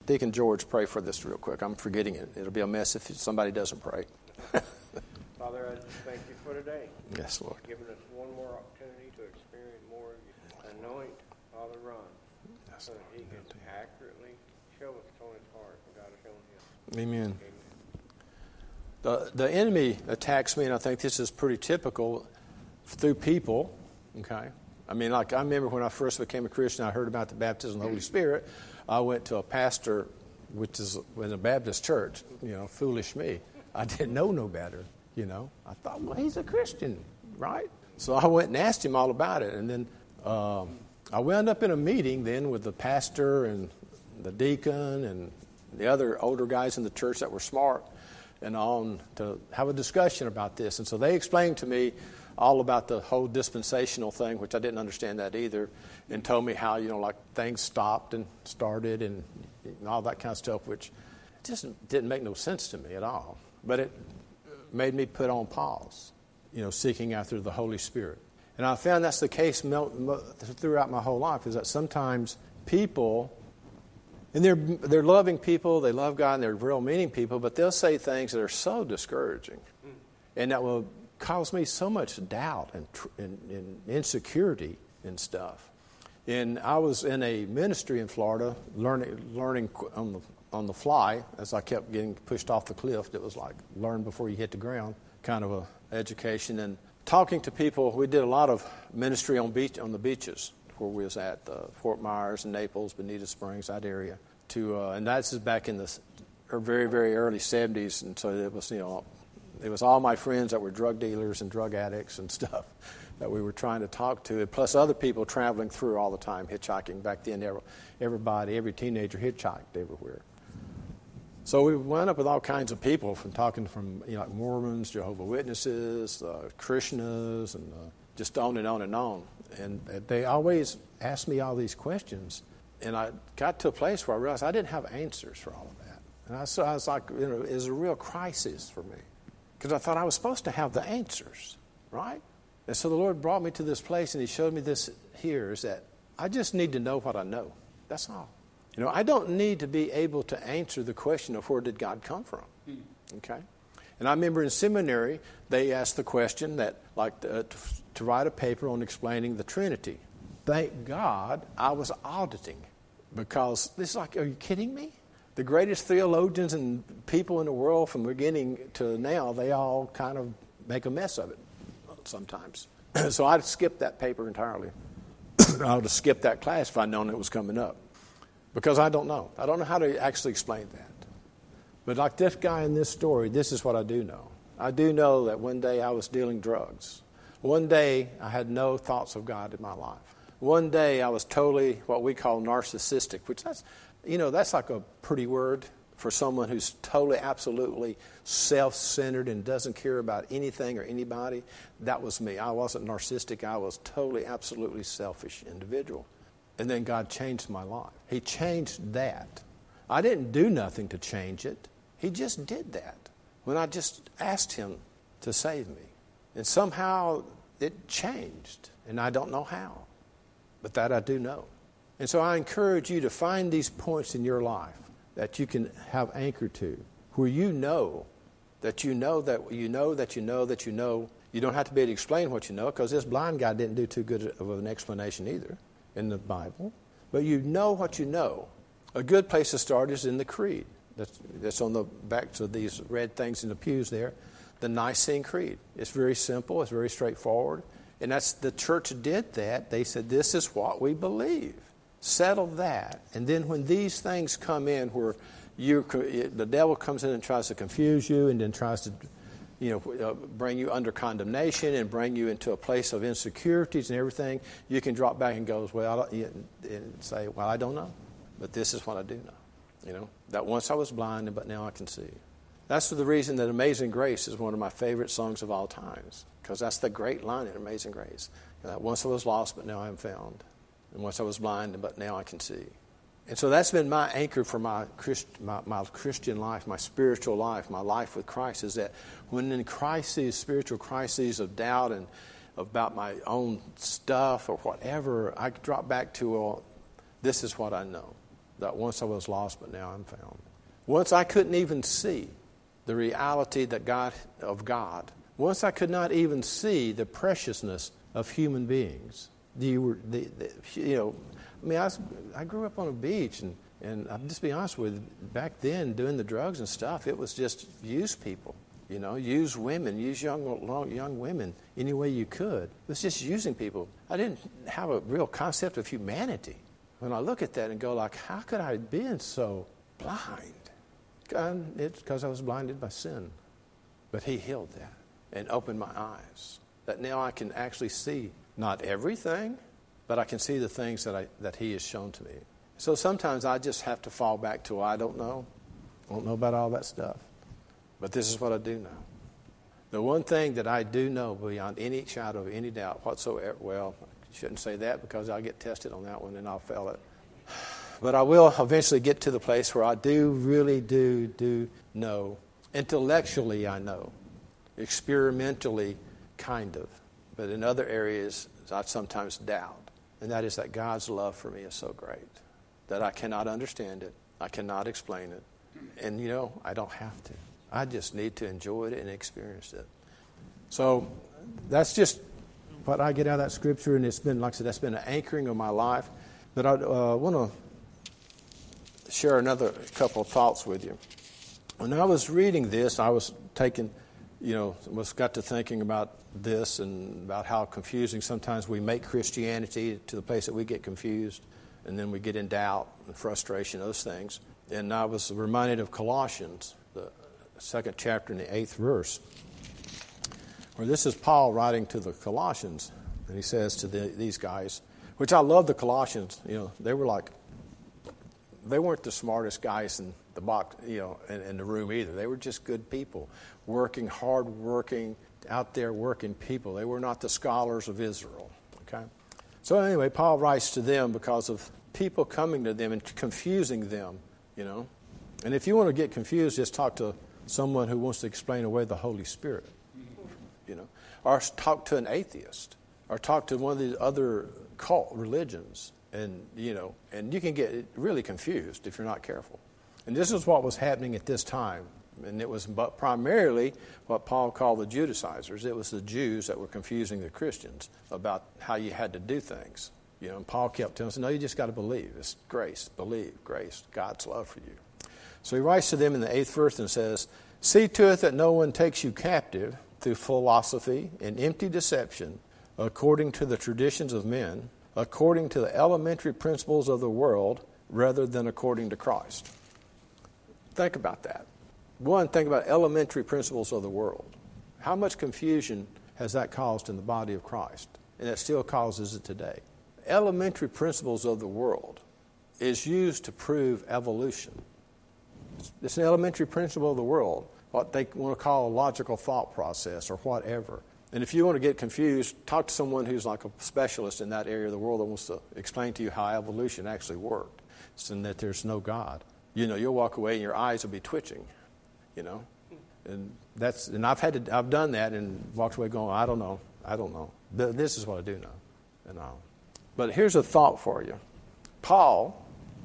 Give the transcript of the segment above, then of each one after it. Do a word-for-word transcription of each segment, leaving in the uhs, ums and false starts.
Deacon George pray for this real quick. I'm forgetting it. It'll be a mess if somebody doesn't pray. Father, I just thank you for today. Yes, Lord. Giving us one more opportunity to experience more of you. Anoint Father Ron yes, so that he can accurately show us Tony's heart and God has shown him. Amen. Amen. The, the enemy attacks me, and I think this is pretty typical, through people, okay? I mean, like I remember when I first became a Christian, I heard about the baptism of the Holy Spirit. I went to a pastor, which is in a Baptist church, you know, foolish me. I didn't know no better, you know. I thought, well, he's a Christian, right? So I went and asked him all about it. And then um, I wound up in a meeting then with the pastor and the deacon and the other older guys in the church that were smart and on to have a discussion about this. And so they explained to me all about the whole dispensational thing, which I didn't understand that either, and told me how, you know, like things stopped and started and, and all that kind of stuff, which just didn't make no sense to me at all. But it made me put on pause, you know, seeking after the Holy Spirit. And I found that's the case throughout my whole life, is that sometimes people, and they're they're loving people, they love God, and they're real meaning people, but they'll say things that are so discouraging, and that will cause me so much doubt and, and, and insecurity and stuff. And I was in a ministry in Florida, learning learning on the on the fly as I kept getting pushed off the cliff. It was like learn before you hit the ground, kind of a education. And talking to people, we did a lot of ministry on beach on the beaches where we was at uh, Fort Myers and Naples, Bonita Springs, that area. To uh, and that's back in the very very early seventies, and so it was you know. It was all my friends that were drug dealers and drug addicts and stuff that we were trying to talk to, plus other people traveling through all the time, hitchhiking. Back then, everybody, every teenager hitchhiked everywhere. So we wound up with all kinds of people, from talking from you know, like Mormons, Jehovah's Witnesses, uh, Krishnas, and uh, just on and on and on. And they always asked me all these questions, and I got to a place where I realized I didn't have answers for all of that. And I, so I was like, you know, it was a real crisis for me. Because I thought I was supposed to have the answers, right? And so the Lord brought me to this place, and He showed me this here, is that I just need to know what I know. That's all. You know, I don't need to be able to answer the question of where did God come from, okay? And I remember in seminary, they asked the question that, like, uh, to, to write a paper on explaining the Trinity. Thank God I was auditing, because it's like, are you kidding me? The greatest theologians and people in the world from beginning to now, they all kind of make a mess of it sometimes. So I'd skip that paper entirely. I would have skipped that class if I'd known it was coming up. Because I don't know. I don't know how to actually explain that. But like this guy in this story, this is what I do know. I do know that one day I was dealing drugs. One day I had no thoughts of God in my life. One day I was totally what we call narcissistic, which that's... You know, that's like a pretty word for someone who's totally, absolutely self-centered and doesn't care about anything or anybody. That was me. I wasn't narcissistic. I was totally, absolutely selfish individual. And then God changed my life. He changed that. I didn't do nothing to change it. He just did that when I just asked Him to save me. And somehow it changed, and I don't know how. But that I do know. And so I encourage you to find these points in your life that you can have anchored to, where you know that you know that you know that you know that you know. You don't have to be able to explain what you know, because this blind guy didn't do too good of an explanation either in the Bible. But you know what you know. A good place to start is in the Creed. That's, that's on the backs of these red things in the pews there. The Nicene Creed. It's very simple. It's very straightforward. And that's the church did that. They said, this is what we believe. Settle that. And then when these things come in where you, the devil comes in and tries to confuse you and then tries to you know, bring you under condemnation and bring you into a place of insecurities and everything, you can drop back and go, well, and say, well, I don't know. But this is what I do know. You know, that once I was blind, but now I can see. That's the reason that Amazing Grace is one of my favorite songs of all times, because that's the great line in Amazing Grace. That once I was lost, but now I am found. And once I was blind, but now I can see. And so that's been my anchor for my, Christ, my my Christian life, my spiritual life, my life with Christ, is that when in crises, spiritual crises of doubt and about my own stuff or whatever, I drop back to, well, this is what I know. that once I was lost, but now I'm found. Once I couldn't even see the reality that God of God. Once I could not even see the preciousness of human beings. You were, the, the, you know, I mean, I, was, I grew up on a beach, and, and I'll just be honest with you, back then, doing the drugs and stuff, it was just use people, you know, use women, use young, young women any way you could. It was just using people. I didn't have a real concept of humanity. When I look at that and go like, how could I have been so blind? And it's because I was blinded by sin. But he healed that and opened my eyes. That now I can actually see not everything, but I can see the things that I that he has shown to me. So sometimes I just have to fall back to, I don't know. I don't know about all that stuff. But this is what I do know. The one thing that I do know beyond any shadow of any doubt whatsoever, well, I shouldn't say that because I'll get tested on that one and I'll fail it. But I will eventually get to the place where I do, really do, do know. Intellectually, I know. Experimentally, kind of. But in other areas, I sometimes doubt. And that is that God's love for me is so great that I cannot understand it. I cannot explain it. And, you know, I don't have to. I just need to enjoy it and experience it. So that's just what I get out of that scripture. And it's been, like I said, that's been an anchoring of my life. But I uh, want to share another couple of thoughts with you. When I was reading this, I was taking, you know, was got to thinking about this and about how confusing sometimes we make Christianity to the place that we get confused and then we get in doubt and frustration, those things. And I was reminded of Colossians, the second chapter and the eighth verse, where this is Paul writing to the Colossians, and he says to the, these guys, which I love the Colossians, you know, they were like, they weren't the smartest guys in the box, you know, in, in the room either. They were just good people, working, hard-working, out there working people. They were not the scholars of Israel, okay? So anyway, Paul writes to them because of people coming to them and confusing them, you know. And if you want to get confused, just talk to someone who wants to explain away the Holy Spirit, you know. Or talk to an atheist, or talk to one of these other cult religions. And, you know, and you can get really confused if you're not careful. And this is what was happening at this time. And it was but primarily what Paul called the Judaizers. It was the Jews that were confusing the Christians about how you had to do things. You know, and Paul kept telling us, no, you just got to believe. It's grace. Believe. Grace. God's love for you. So he writes to them in the eighth verse and says, see to it that no one takes you captive through philosophy and empty deception according to the traditions of men, according to the elementary principles of the world rather than according to Christ. Think about that. One, think about elementary principles of the world. How much confusion has that caused in the body of Christ? And it still causes it today. Elementary principles of the world is used to prove evolution. It's an elementary principle of the world, what they want to call a logical thought process or whatever. And if you want to get confused, talk to someone who's like a specialist in that area of the world that wants to explain to you how evolution actually worked, and that there's no God. You know, you'll walk away and your eyes will be twitching, you know. And that's and I've had to I've done that and walked away going, I don't know, I don't know. But this is what I do know, and all. But here's a thought for you. Paul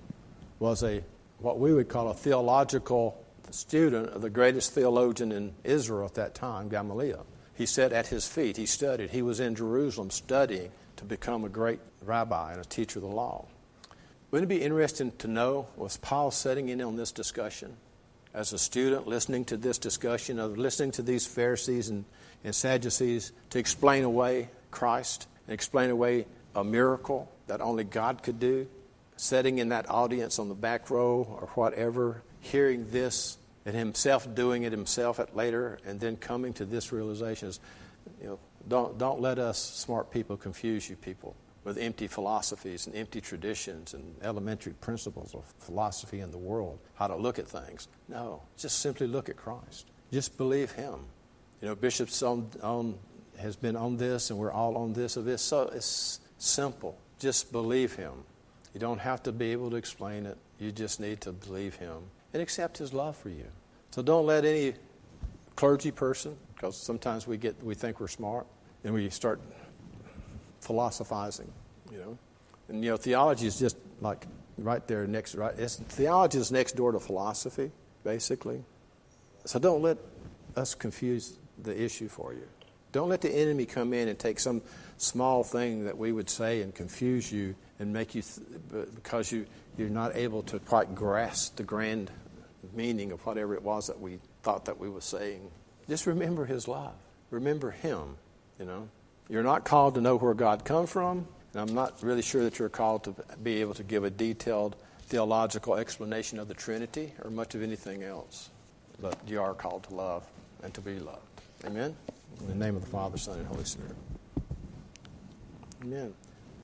was a what we would call a theological student of the greatest theologian in Israel at that time, Gamaliel. He sat at his feet. He studied. He was in Jerusalem studying to become a great rabbi and a teacher of the law. Wouldn't it be interesting to know, was Paul sitting in on this discussion as a student, listening to this discussion, of listening to these Pharisees and, and Sadducees to explain away Christ and explain away a miracle that only God could do, sitting in that audience on the back row or whatever, hearing this, and himself doing it himself at later, and then coming to this realization is, you know, don't don't let us smart people confuse you people with empty philosophies and empty traditions and elementary principles of philosophy in the world, how to look at things. No, just simply look at Christ. Just believe him. You know, Bishop's on, on has been on this, and we're all on this of this. So it's simple. Just believe him. You don't have to be able to explain it. You just need to believe him and accept his love for you. So don't let any clergy person, because sometimes we get we think we're smart, and we start philosophizing, you know. And, you know, theology is just like right there next. Right, it's, theology is next door to philosophy, basically. So don't let us confuse the issue for you. Don't let the enemy come in and take some small thing that we would say and confuse you and make you, th- because you, you're not able to quite grasp the grand meaning of whatever it was that we thought that we were saying. Just remember his love. Remember him, you know. You're not called to know where God comes from, and I'm not really sure that you're called to be able to give a detailed theological explanation of the Trinity or much of anything else. But you are called to love and to be loved. Amen? In the name of the Father, Son, and Holy Spirit. Amen.